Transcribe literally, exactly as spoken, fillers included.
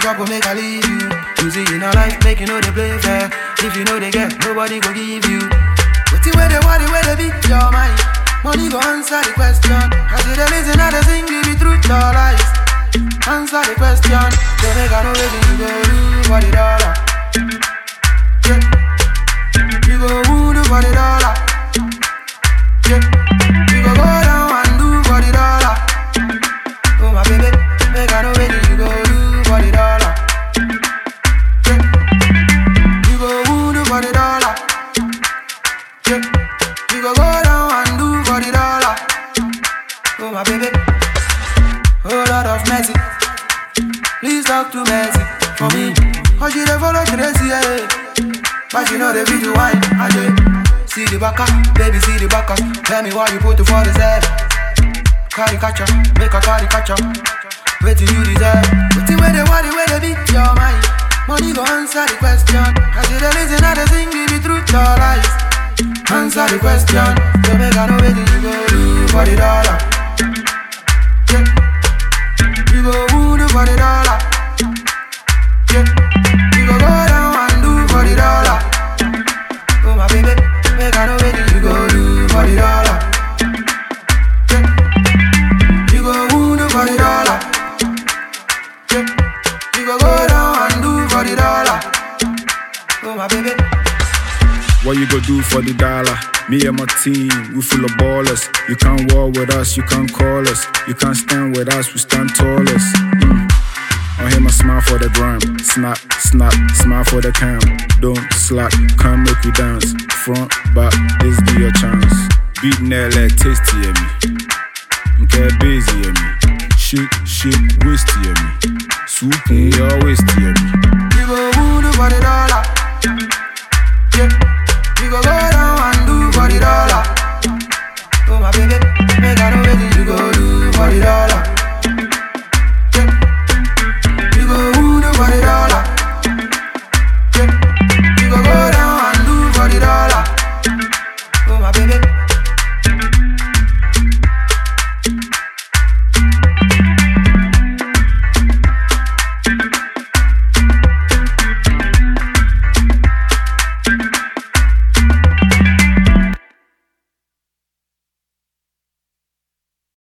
drop will make I leave you. You see in a life, make you know they play fair. If you know they get, nobody go give you. But the way they worry, where they beat your mind. Money go answer the question. I see they listen, I they sing, give you truth or lies. Answer the question. They make I know where you go do for the dollar. Yeah. You go woo do for the dollar. Yeah. You go go down and do for the dollar. Oh my baby, make I know where you go do for the dollar. Yeah. You go woo do for the dollar. Yeah. You go go down and do for the dollar. Oh my baby. Oh Lord of mercy, please talk to mercy for me. Cause you dey follow Tracy, yeah. But you know they be to wine, I do. See the backer, baby see the backers. Tell me why you put it for the set. Carry catcher, make a carry catcher. Wait till you deserve. But the way they worry, where they beat your mind. Money go answer the question. I see they listen, I they sing, give me truth or lies. Answer the question. So make I know where you go do for the dollar. Yeah. You go woo do for the dollar. Yeah. You go go down and do for the dollar. Oh my baby, make I know where you go do for the dollar. Yeah. You go woo do for the dollar. Yeah. You go go down and do for the dollar. Oh my baby. What you go do for the dollar? Me and my team, we full of ballers. You can't war with us, you can't call us. You can't stand with us, we stand tallest. Mm. I hear my smile for the gram. Snap, snap, smile for the cam. Don't slack, come make we dance. Front, back, this be your chance. Beat nail like tasty at me. Okay, busy at me. Shit, shit, wasty at me. Swoop in your waist at me.